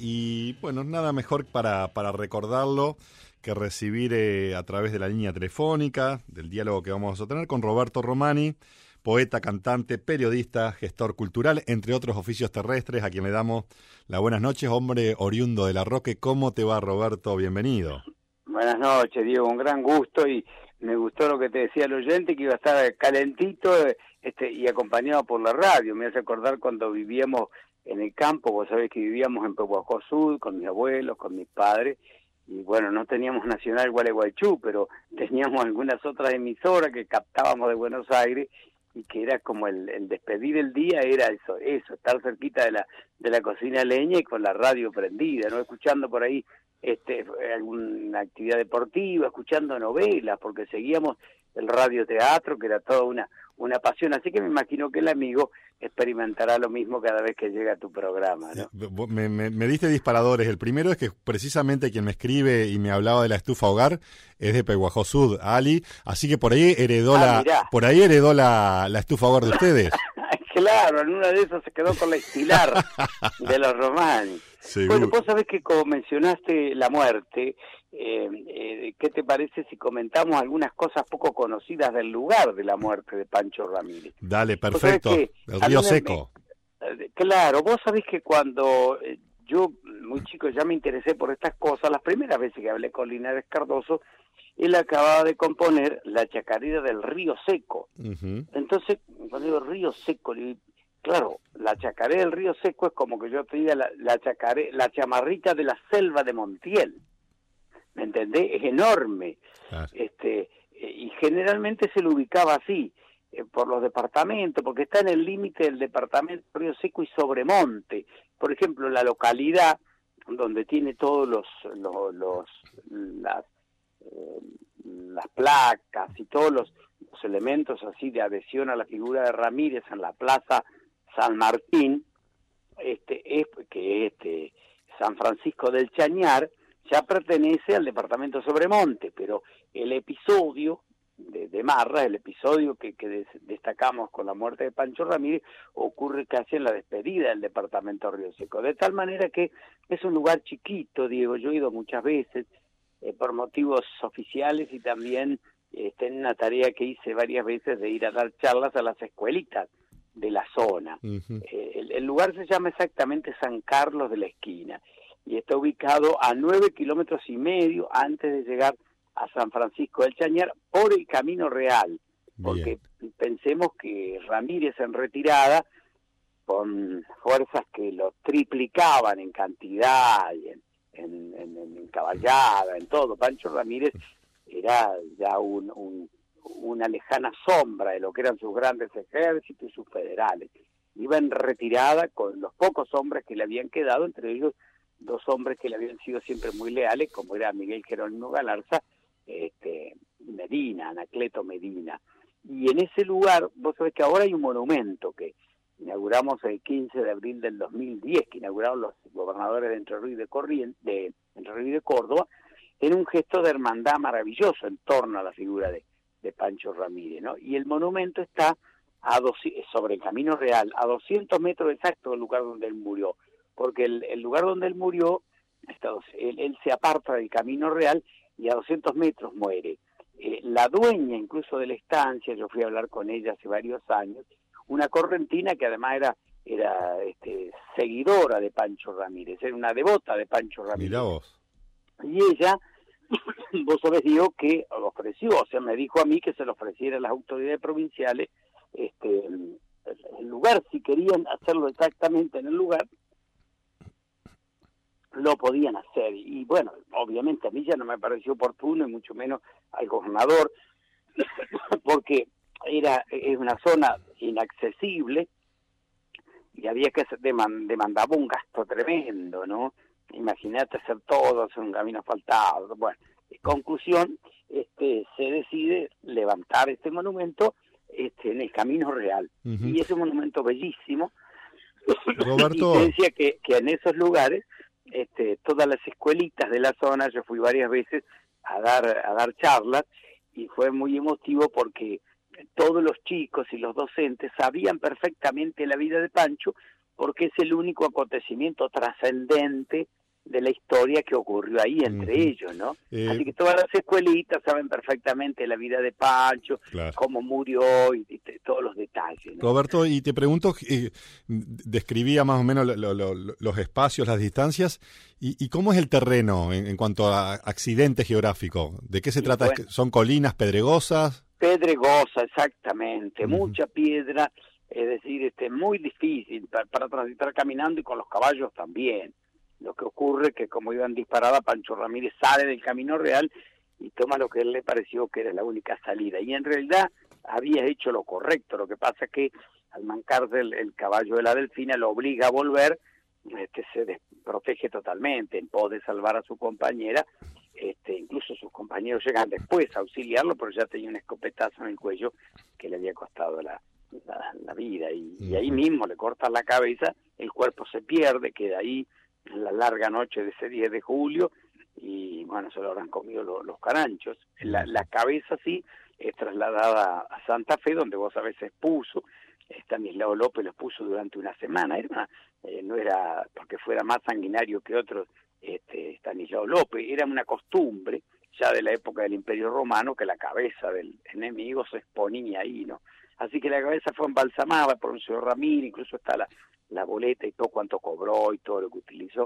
y bueno, nada mejor para recordarlo que recibir a través de la línea telefónica, del diálogo que vamos a tener con Roberto Romani, poeta, cantante, periodista, gestor cultural, entre otros oficios terrestres, a quien le damos las buenas noches, hombre oriundo de La Roque. ¿Cómo te va, Roberto? Bienvenido. Buenas noches, Diego, un gran gusto, y me gustó lo que te decía el oyente, que iba a estar calentito y acompañado por la radio. Me hace acordar cuando vivíamos en el campo. Vos sabés que vivíamos en Pehuajó Sud con mis abuelos, con mis padres, y bueno, no teníamos Nacional Gualeguaychú, pero teníamos algunas otras emisoras que captábamos de Buenos Aires, y que era como el despedir el día, era eso, estar cerquita de la cocina a leña y con la radio prendida, ¿no? Escuchando por ahí alguna actividad deportiva, escuchando novelas, porque seguíamos el radioteatro, que era toda una pasión. Así que me imagino que el amigo experimentará lo mismo cada vez que llega a tu programa, ¿no? Me diste disparadores. El primero es que precisamente quien me escribe y me hablaba de la estufa hogar es de Pehuajó Sud, Ali, así que por ahí heredó la estufa hogar de ustedes. Claro, en una de esas se quedó con la estilar de los Romani. Seguro. Bueno, vos sabés que como mencionaste la muerte, ¿qué te parece si comentamos algunas cosas poco conocidas del lugar de la muerte de Pancho Ramírez? Dale, perfecto. El Río Seco. Claro, vos sabés que cuando yo, muy chico, ya me interesé por estas cosas, las primeras veces que hablé con Linares Cardoso, él acababa de componer la chacarera del Río Seco. Uh-huh. Entonces, cuando digo Río Seco, claro, la chacarera del Río Seco es como que yo te diga la chamarrita de la selva de Montiel. ¿Me entendés? Es enorme. Claro. Y generalmente se lo ubicaba así, por los departamentos, porque está en el límite del departamento Río Seco y Sobremonte. Por ejemplo, la localidad donde tiene todos las placas y todos los elementos así de adhesión a la figura de Ramírez en la Plaza San Martín, San Francisco del Chañar, ya pertenece al departamento Sobremonte, pero el episodio de Marra, el episodio que destacamos con la muerte de Pancho Ramírez, ocurre casi en la despedida del departamento Río Seco, de tal manera que es un lugar chiquito, Diego. Yo he ido muchas veces por motivos oficiales, y también en una tarea que hice varias veces de ir a dar charlas a las escuelitas de la zona. Uh-huh. El lugar se llama exactamente San Carlos de la Esquina y está ubicado a 9,5 kilómetros antes de llegar a San Francisco del Chañar por el Camino Real. Porque pensemos que Ramírez, en retirada, con fuerzas que lo triplicaban en cantidad y en caballada, en todo, Pancho Ramírez era ya una lejana sombra de lo que eran sus grandes ejércitos y sus federales. Iba en retirada con los pocos hombres que le habían quedado, entre ellos 2 hombres que le habían sido siempre muy leales, como era Miguel Jerónimo Galarza, Medina, Anacleto Medina. Y en ese lugar, vos sabés que ahora hay un monumento que inauguramos el 15 de abril del 2010, que inauguraron los gobernadores de Entre Ríos y de Córdoba, en un gesto de hermandad maravilloso en torno a la figura de Pancho Ramírez, ¿no? Y el monumento está sobre el Camino Real, a 200 metros exactos del lugar donde él murió, porque el lugar donde él murió, él se aparta del Camino Real y a 200 metros muere. La dueña incluso de la estancia, yo fui a hablar con ella hace varios años, una correntina que además era seguidora de Pancho Ramírez, era una devota de Pancho Ramírez. Mirá vos. Y ella, vos sabés, digo, que lo ofreció, o sea, me dijo a mí que se lo ofreciera a las autoridades provinciales, el lugar, si querían hacerlo exactamente en el lugar, lo podían hacer. Y bueno, obviamente a mí ya no me pareció oportuno, y mucho menos al gobernador, porque es una zona inaccesible y había que demandaba un gasto tremendo, ¿no? Imagínate hacer todo, hacer un camino asfaltado. Bueno, en conclusión, se decide levantar este monumento en el Camino Real. Uh-huh. Y es un monumento bellísimo. Roberto. Y decía que en esos lugares, todas las escuelitas de la zona, yo fui varias veces a dar charlas, y fue muy emotivo porque todos los chicos y los docentes sabían perfectamente la vida de Pancho, porque es el único acontecimiento trascendente de la historia que ocurrió ahí entre ellos, ¿no? Así que todas las escuelitas saben perfectamente la vida de Pancho, claro, cómo murió y todos los detalles, ¿no? Roberto, y te pregunto, describía más o menos los espacios, las distancias, y cómo es el terreno en cuanto a accidente geográfico. ¿De qué se trata? Bueno, ¿Son colinas pedregosas? pedregosa, exactamente, mucha piedra, es decir, muy difícil para transitar caminando y con los caballos también. Lo que ocurre es que como iban disparada, Pancho Ramírez sale del camino real y toma lo que a él le pareció que era la única salida. Y en realidad había hecho lo correcto. Lo que pasa es que al mancarse el caballo de la Delfina lo obliga a volver, se desprotege totalmente en pos de salvar a su compañera. Incluso sus compañeros llegan después a auxiliarlo, pero ya tenía un escopetazo en el cuello que le había costado la vida. Y ahí mismo le cortan la cabeza, el cuerpo se pierde, queda ahí en la larga noche de ese 10 de julio, y bueno, se lo habrán comido los caranchos. La cabeza sí es trasladada a Santa Fe, donde vos sabés se expuso. Estanislao López lo expuso durante una semana. No era porque fuera más sanguinario que otros Estanislao López, era una costumbre ya de la época del Imperio Romano que la cabeza del enemigo se exponía ahí, ¿no? Así que la cabeza fue embalsamada por un señor Ramírez, incluso está la boleta y todo cuánto cobró y todo lo que utilizó,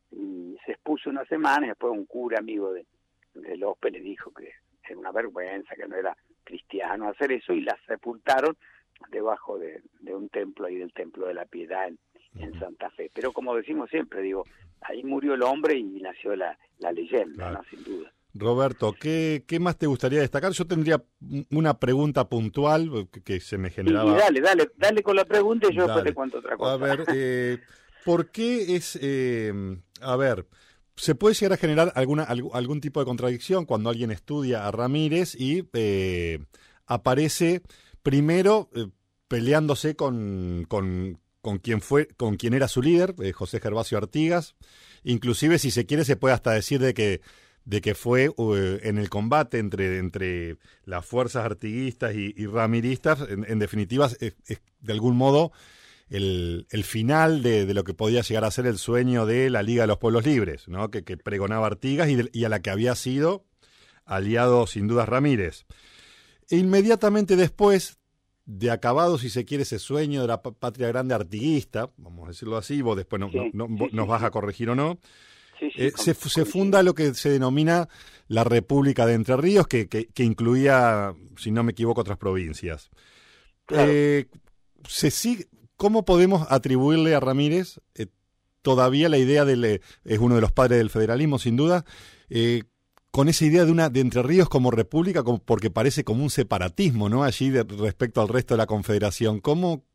y se expuso una semana, y después un cura amigo de López le dijo que era una vergüenza, que no era cristiano hacer eso, y la sepultaron debajo de un templo ahí, del Templo de la Piedad en Santa Fe. Pero como decimos siempre, digo, ahí murió el hombre y nació la leyenda, claro, ¿no? Sin duda. Roberto, ¿qué más te gustaría destacar? Yo tendría una pregunta puntual que se me generaba. Y dale con la pregunta y yo después te cuento otra cosa. A ver, ¿por qué es, se puede llegar a generar algún tipo de contradicción cuando alguien estudia a Ramírez y aparece primero peleándose con quien era su líder, José Gervasio Artigas? Inclusive, si se quiere, se puede hasta decir de que fue en el combate entre las fuerzas artiguistas y ramiristas, en definitiva, es de algún modo el final de lo que podía llegar a ser el sueño de la Liga de los Pueblos Libres, ¿no? que pregonaba Artigas y a la que había sido aliado sin dudas Ramírez. E inmediatamente después de acabado, si se quiere, ese sueño de la patria grande artiguista, vamos a decirlo así, vos después nos vas a corregir o no, se funda lo que se denomina la República de Entre Ríos, que incluía, si no me equivoco, otras provincias. Claro. ¿Cómo podemos atribuirle a Ramírez todavía la idea es uno de los padres del federalismo, sin duda, con esa idea de Entre Ríos como república, porque parece como un separatismo, ¿no? Allí respecto al resto de la Confederación. ¿Cómo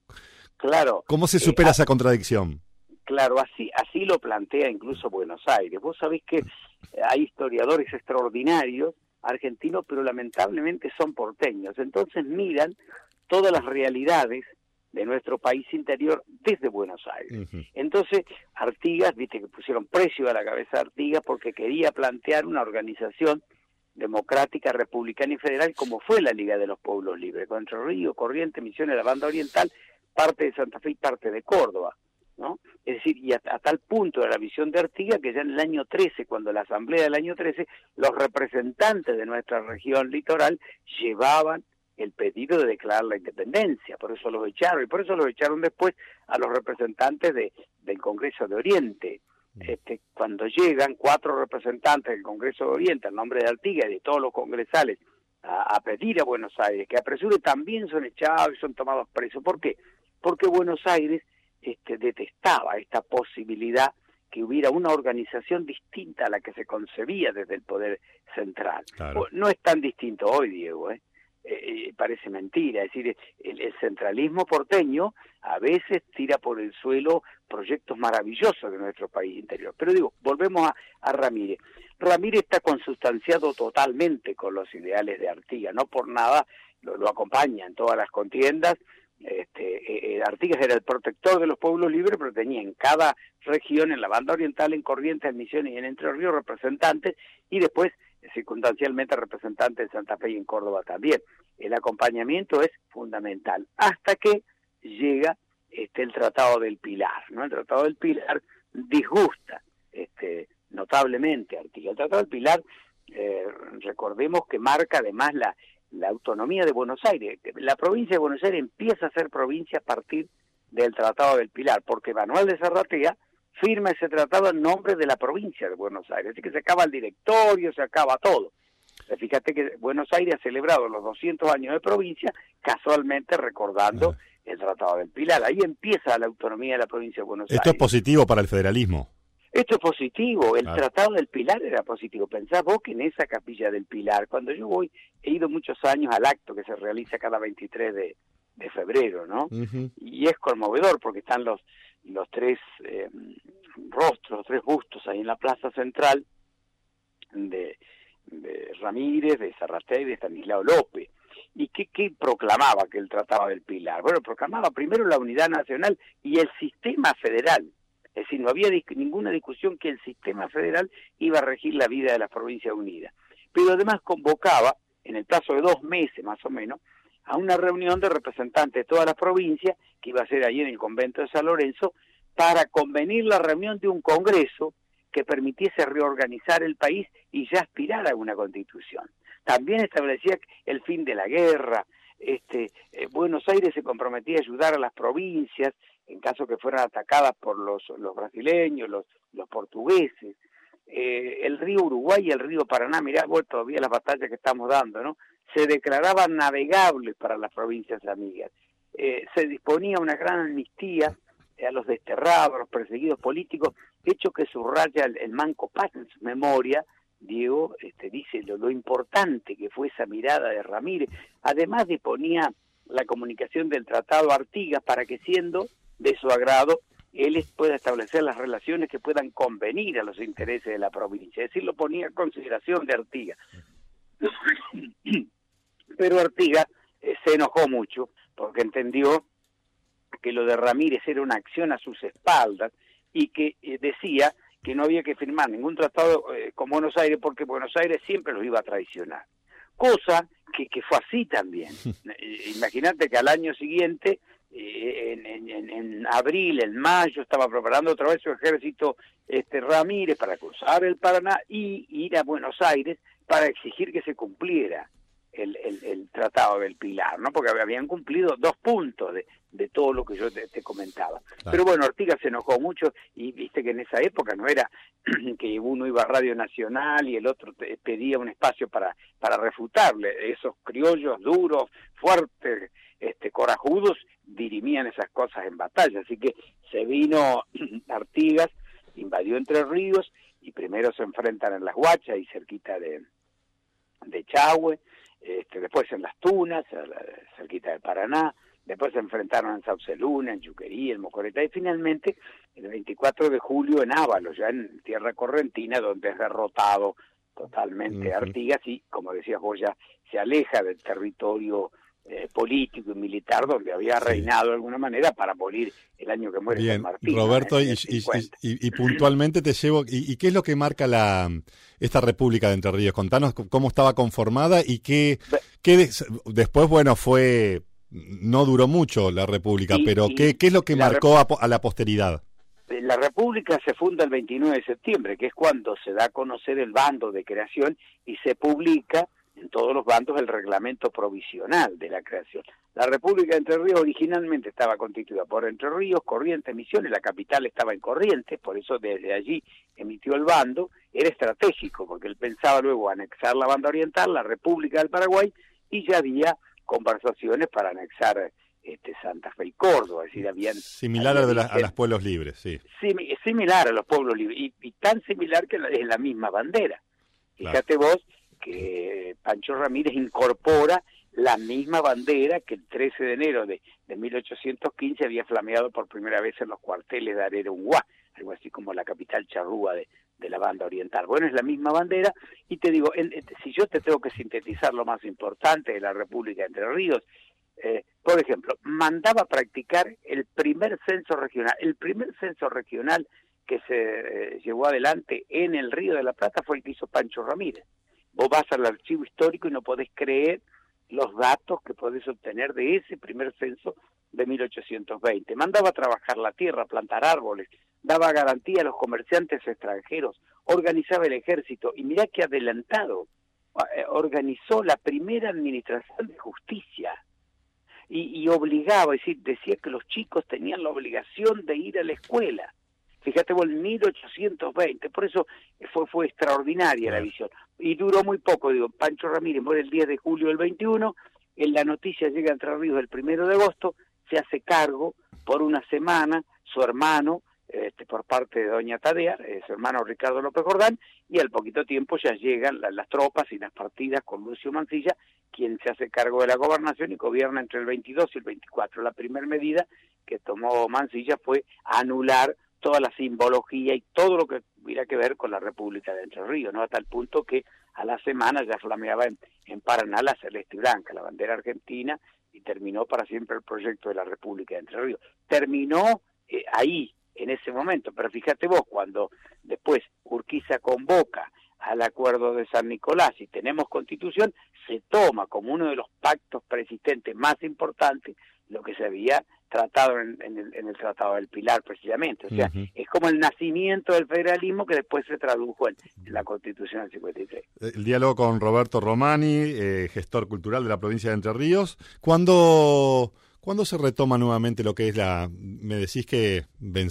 se supera esa contradicción? Claro, así lo plantea incluso Buenos Aires. Vos sabés que hay historiadores extraordinarios argentinos, pero lamentablemente son porteños. Entonces miran todas las realidades de nuestro país interior desde Buenos Aires. Entonces Artigas, viste que pusieron precio a la cabeza de Artigas porque quería plantear una organización democrática, republicana y federal como fue la Liga de los Pueblos Libres, con Entre Ríos, Corrientes, Misiones, la Banda Oriental, parte de Santa Fe y parte de Córdoba, ¿no? Es decir, y a tal punto de la visión de Artigas que ya en el año 13, cuando la asamblea del año 13, los representantes de nuestra región litoral llevaban el pedido de declarar la independencia, por eso los echaron, y por eso los echaron después a los representantes del Congreso de Oriente. Cuando llegan 4 representantes del Congreso de Oriente, en nombre de Artigas y de todos los congresales, a pedir a Buenos Aires que apresure, también son echados y son tomados presos. ¿Por qué? Porque Buenos Aires detestaba esta posibilidad que hubiera una organización distinta a la que se concebía desde el poder central. Claro. No es tan distinto hoy, Diego, parece mentira, es decir, el centralismo porteño a veces tira por el suelo proyectos maravillosos de nuestro país interior. Pero digo, volvemos a Ramírez. Ramírez está consustanciado totalmente con los ideales de Artigas, no por nada lo acompaña en todas las contiendas. Artigas era el protector de los pueblos libres, pero tenía en cada región, en la Banda Oriental, en Corrientes, en Misiones y en Entre Ríos, representantes, y después circunstancialmente representantes en Santa Fe y en Córdoba también. El acompañamiento es fundamental, hasta que llega el Tratado del Pilar, ¿no? El Tratado del Pilar disgusta notablemente a Artigas. El Tratado del Pilar, recordemos que marca además la autonomía de Buenos Aires. La provincia de Buenos Aires empieza a ser provincia a partir del Tratado del Pilar, porque Manuel de Zarratea firma ese tratado en nombre de la provincia de Buenos Aires, así que se acaba el directorio, se acaba todo. Fíjate que Buenos Aires ha celebrado los 200 años de provincia, casualmente recordando el Tratado del Pilar. Ahí empieza la autonomía de la provincia de Buenos Aires. Esto es positivo para el federalismo. Esto es positivo, el Tratado del Pilar era positivo. Pensá vos que en esa capilla del Pilar, cuando yo voy, he ido muchos años al acto que se realiza cada 23 de febrero, ¿no? Y es conmovedor porque están los tres rostros, los tres bustos ahí en la plaza central de Ramírez, de Zarratea y de Estanislao López. ¿Y qué proclamaba que el Tratado del Pilar? Bueno, proclamaba primero la unidad nacional y el sistema federal. Es decir, no había ninguna discusión que el sistema federal iba a regir la vida de las Provincias Unidas. Pero además convocaba, en el plazo de 2 meses más o menos, a una reunión de representantes de todas las provincias, que iba a ser allí en el convento de San Lorenzo, para convenir la reunión de un congreso que permitiese reorganizar el país y ya aspirar a una constitución. También establecía el fin de la guerra. Buenos Aires se comprometía a ayudar a las provincias en caso que fueran atacadas por los brasileños, los portugueses. El río Uruguay y el río Paraná, mirá vos todavía las batallas que estamos dando, ¿no? Se declaraban navegables para las provincias amigas. Se disponía una gran amnistía a los desterrados, a los perseguidos políticos, hecho que subraya el Manco Paz en su memoria. Diego dice lo importante que fue esa mirada de Ramírez. Además disponía la comunicación del Tratado Artigas para que, siendo de su agrado, él pueda establecer las relaciones que puedan convenir a los intereses de la provincia. Es decir, lo ponía a consideración de Artigas. Pero Artigas se enojó mucho porque entendió que lo de Ramírez era una acción a sus espaldas y que decía que no había que firmar ningún tratado con Buenos Aires porque Buenos Aires siempre los iba a traicionar. Cosa que fue así también. Imagínate que al año siguiente, en abril, en mayo, estaba preparando otra vez su ejército Ramírez para cruzar el Paraná y ir a Buenos Aires para exigir que se cumpliera el Tratado del Pilar, ¿no? Porque habían cumplido 2 puntos de todo lo que yo te comentaba. Claro. Pero bueno, Artigas se enojó mucho y viste que en esa época no era que uno iba a Radio Nacional y el otro pedía un espacio para refutarle. Esos criollos duros, fuertes, corajudos, dirimían esas cosas en batalla. Así que se vino Artigas, invadió Entre Ríos y primero se enfrentan en Las Guachas y cerquita de Chahue, después en Las Tunas, cerquita de Paraná, después se enfrentaron en Sauceluna, en Yuquerí, en Mocoretá, y finalmente el 24 de julio en Ábalos, ya en tierra correntina, donde es derrotado totalmente Artigas y, como decías vos, ya se aleja del territorio político y militar donde había reinado de alguna manera para morir el año que muere San Martín. Roberto, y puntualmente te llevo, ¿y qué es lo que marca esta República de Entre Ríos? Contanos cómo estaba conformada y qué después, bueno, no duró mucho la República, pero ¿qué es lo que marcó a la posteridad? La República se funda el 29 de septiembre, que es cuando se da a conocer el bando de creación y se publica en todos los bandos el reglamento provisional de la creación. La República de Entre Ríos originalmente estaba constituida por Entre Ríos, Corrientes, Misiones, la capital estaba en Corrientes, por eso desde allí emitió el bando. Era estratégico porque él pensaba luego anexar la banda oriental, la República del Paraguay, y ya había conversaciones para anexar Santa Fe y Córdoba, es decir, habían... Similar a los pueblos libres, sí. Similar a los pueblos libres, y tan similar que es la misma bandera. Fíjate vos que Pancho Ramírez incorpora la misma bandera que el 13 de enero de 1815 había flameado por primera vez en los cuarteles de Arerunguá, algo así como la capital charrúa de la banda oriental. Bueno, es la misma bandera, y te digo, si yo te tengo que sintetizar lo más importante de la República de Entre Ríos, por ejemplo, mandaba practicar el primer censo regional que se llevó adelante en el Río de la Plata fue el que hizo Pancho Ramírez. Vos vas al archivo histórico y no podés creer los datos que podés obtener de ese primer censo de 1820. Mandaba a trabajar la tierra, plantar árboles, daba garantía a los comerciantes extranjeros, organizaba el ejército, y mirá qué adelantado, organizó la primera administración de justicia, y obligaba, es decir, decía que los chicos tenían la obligación de ir a la escuela. Fíjate vos, en 1820, por eso fue extraordinaria la visión. Y duró muy poco, digo, Pancho Ramírez muere el 10 de julio del 21, en la noticia llega a Entre Ríos el 1 de agosto, se hace cargo por una semana su hermano, por parte de doña Tadea, su hermano Ricardo López Jordán, y al poquito tiempo ya llegan las tropas y las partidas con Lucio Mansilla, quien se hace cargo de la gobernación y gobierna entre el 22 y el 24. La primera medida que tomó Mansilla fue anular toda la simbología y todo lo que tuviera que ver con la República de Entre Ríos, ¿no? A tal punto que a la semana ya flameaba en Paraná la celeste y blanca, la bandera argentina, y terminó para siempre el proyecto de la República de Entre Ríos. Terminó ahí, en ese momento, pero fíjate vos, cuando después Urquiza convoca al acuerdo de San Nicolás y tenemos constitución, se toma como uno de los pactos persistentes más importantes lo que se había tratado en el Tratado del Pilar, precisamente. O sea, es como el nacimiento del federalismo que después se tradujo en la Constitución del 53. El diálogo con Roberto Romani, gestor cultural de la provincia de Entre Ríos. ¿Cuándo se retoma nuevamente lo que es me decís que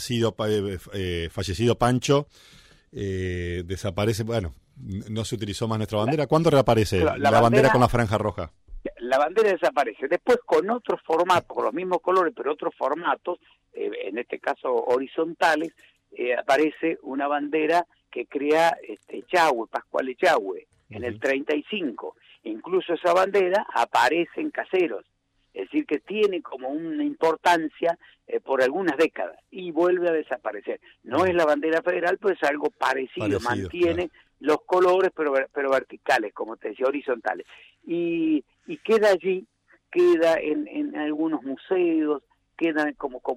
fallecido Pancho, desaparece, bueno, no se utilizó más nuestra bandera? ¿Cuándo reaparece la bandera con la franja roja? La bandera desaparece. Después, con otros formatos, con los mismos colores, pero otros formatos, en este caso horizontales, aparece una bandera que crea Echagüe, Pascual Echagüe, en el 35. Incluso esa bandera aparece en Caseros. Es decir, que tiene como una importancia por algunas décadas y vuelve a desaparecer. No es la bandera federal, pero es algo parecido mantiene los colores, pero verticales, como te decía, horizontales. Y queda allí, queda en algunos museos, queda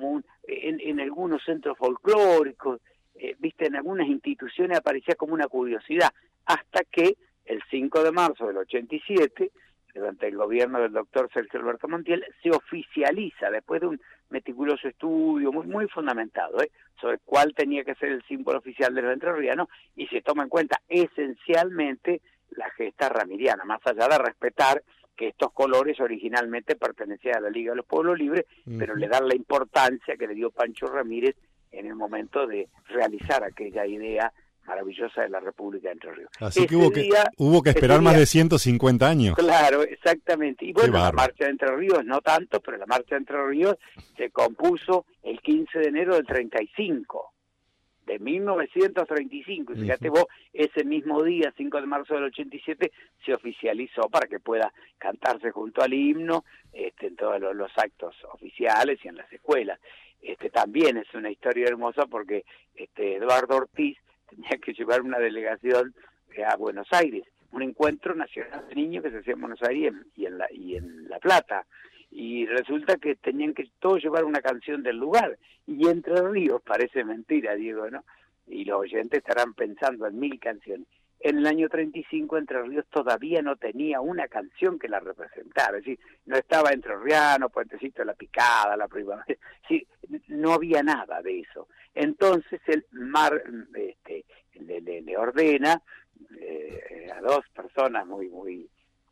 en algunos centros folclóricos, viste, en algunas instituciones aparecía como una curiosidad, hasta que el 5 de marzo del 87, durante el gobierno del doctor Sergio Alberto Montiel, se oficializa, después de un meticuloso estudio muy fundamentado, sobre cuál tenía que ser el símbolo oficial de los entrerrianos, y se toma en cuenta esencialmente la gesta ramiriana, más allá de respetar que estos colores originalmente pertenecían a la Liga de los Pueblos Libres, pero le dan la importancia que le dio Pancho Ramírez en el momento de realizar aquella idea maravillosa de la República de Entre Ríos. Así que hubo que esperar más de 150 años. Claro, exactamente. Y bueno, la Marcha de Entre Ríos no tanto, pero la Marcha de Entre Ríos se compuso el 15 de enero del 35, de 1935. Y fíjate vos, ese mismo día, 5 de marzo del 87, se oficializó para que pueda cantarse junto al himno en todos los actos oficiales y en las escuelas. También es una historia hermosa porque Eduardo Ortiz tenía que llevar una delegación a Buenos Aires, un encuentro nacional de niños que se hacía en Buenos Aires y en La Plata, y resulta que tenían que todos llevar una canción del lugar, y Entre Ríos, parece mentira, Diego, ¿no? Y los oyentes estarán pensando en 1000 canciones. En el año 35 Entre Ríos todavía no tenía una canción que la representara, es decir, no estaba Entrerriano, Puentecito de la Picada, La Primavera, sí, no había nada de eso. Entonces el MAR le ordena a dos personas muy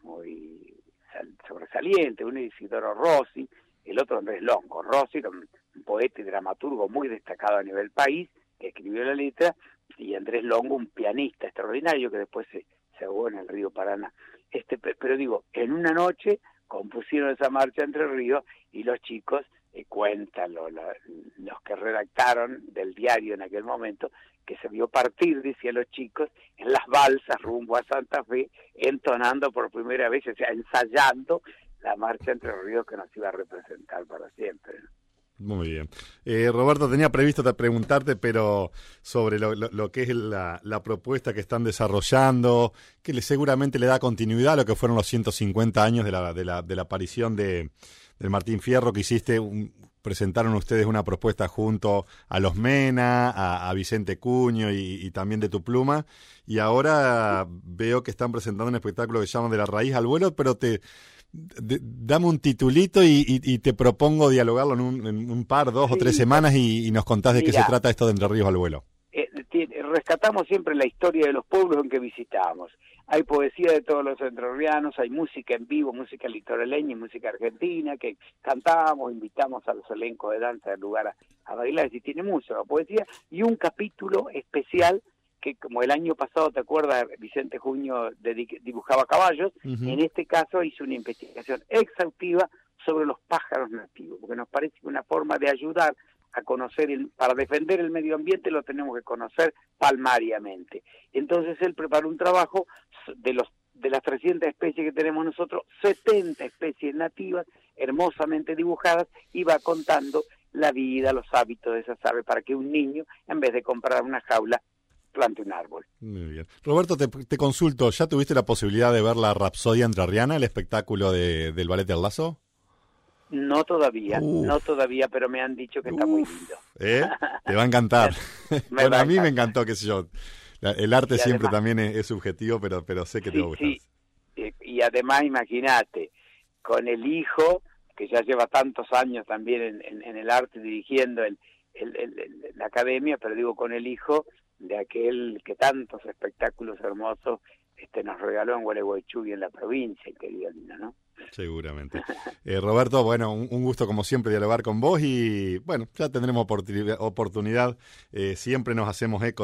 sobresalientes, uno es Isidoro Rossi, el otro Andrés Longo. Rossi era un poeta y dramaturgo muy destacado a nivel país, que escribió la letra, y Andrés Longo, un pianista extraordinario que después se ahogó en el río Paraná. Pero digo, en una noche compusieron esa marcha Entre Ríos, y los chicos cuentan los que redactaron del diario en aquel momento, que se vio partir, decía los chicos, en las balsas rumbo a Santa Fe, entonando por primera vez, o sea, ensayando la marcha Entre Ríos que nos iba a representar para siempre, ¿no? Muy bien. Roberto, tenía previsto preguntarte, pero sobre lo que es la propuesta que están desarrollando, que seguramente le da continuidad a lo que fueron los 150 años de la aparición del Martín Fierro que hiciste. Presentaron ustedes una propuesta junto a los Mena, a Vicente Cuño y también de Tu Pluma, y ahora veo que están presentando un espectáculo que llaman De la Raíz al Vuelo, pero Dame un titulito y te propongo dialogarlo en un par, 2 o 3 semanas y nos contás de qué se trata esto de Entre Ríos al Vuelo. Rescatamos siempre la historia de los pueblos en que visitamos. Hay poesía de todos los entrerrianos, hay música en vivo, música litoraleña y música argentina, que cantamos, invitamos a los elencos de danza del lugar a bailar, y tiene mucha poesía, y un capítulo especial que, como el año pasado, ¿te acuerdas? Vicente Juño dibujaba caballos. En este caso hizo una investigación exhaustiva sobre los pájaros nativos, porque nos parece que una forma de ayudar a conocer, para defender el medio ambiente lo tenemos que conocer palmariamente. Entonces él preparó un trabajo de las 300 especies que tenemos nosotros, 70 especies nativas, hermosamente dibujadas, y va contando la vida, los hábitos de esas aves, para que un niño, en vez de comprar una jaula, plante un árbol. Muy bien. Roberto, te consulto, ¿ya tuviste la posibilidad de ver la Rapsodia Entrerriana, el espectáculo del Ballet del Lazo? No todavía, pero me han dicho que está muy lindo. Te va a encantar. Bueno, a mí me encantó, qué sé yo. El arte y siempre además, también es subjetivo, pero sé que te va a gustar. Sí. Y además, imagínate, con el hijo, que ya lleva tantos años también en el arte, dirigiendo la academia, pero digo, con el hijo de aquel que tantos espectáculos hermosos nos regaló en Gualeguaychú y en la provincia, querido lindo, ¿no? Seguramente. Roberto, bueno, un gusto como siempre dialogar con vos y bueno, ya tendremos oportunidad. Siempre nos hacemos eco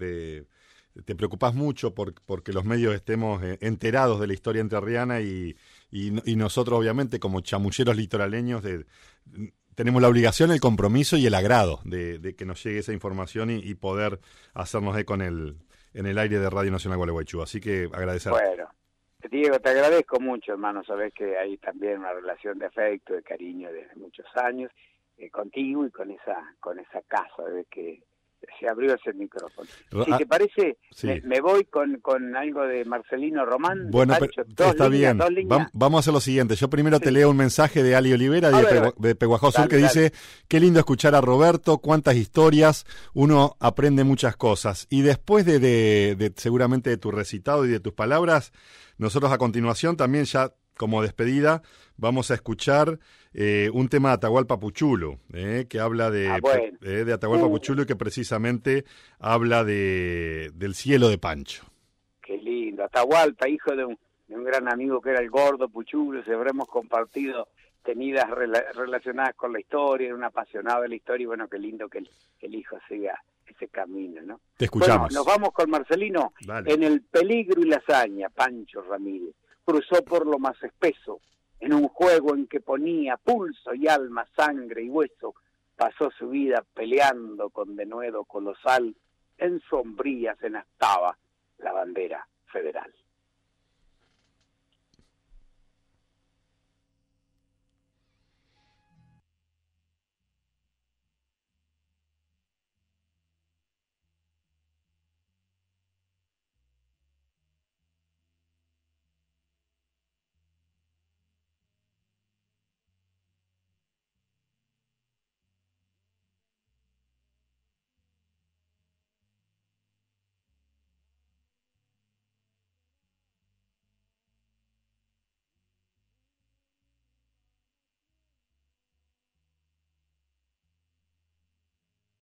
te preocupás mucho porque los medios estemos enterados de la historia entrerriana y nosotros obviamente como chamulleros litoraleños tenemos la obligación, el compromiso y el agrado de que nos llegue esa información y poder hacernos eco en el aire de Radio Nacional Gualeguaychú. Así que agradecer. Bueno, Diego, te agradezco mucho, hermano. Sabés que hay también una relación de afecto, de cariño desde muchos años contigo y con esa casa, desde que se abrió ese micrófono. Si te parece, sí. me voy con algo de Marcelino Román. Bueno, está bien. Vamos a hacer lo siguiente. Yo primero te leo un mensaje de Ali Olivera de Peguajó Sur que dice: qué lindo escuchar a Roberto, cuántas historias, uno aprende muchas cosas. Y después de seguramente de tu recitado y de tus palabras, nosotros a continuación también ya como despedida vamos a escuchar un tema de Atahualpa Puchulu, que habla de Atahualpa Puchulu y que precisamente habla del cielo de Pancho. Qué lindo. Atahualpa, hijo de un gran amigo que era el Gordo Puchulu, se habremos compartido tenidas relacionadas con la historia, era un apasionado de la historia y bueno, qué lindo que el hijo siga ese camino, ¿no? Te escuchamos. Bueno, nos vamos con Marcelino. Dale. En el peligro y la hazaña, Pancho Ramírez cruzó por lo más espeso, en un juego en que ponía pulso y alma, sangre y hueso, pasó su vida peleando con denuedo colosal, en sombrías enastaba la bandera federal.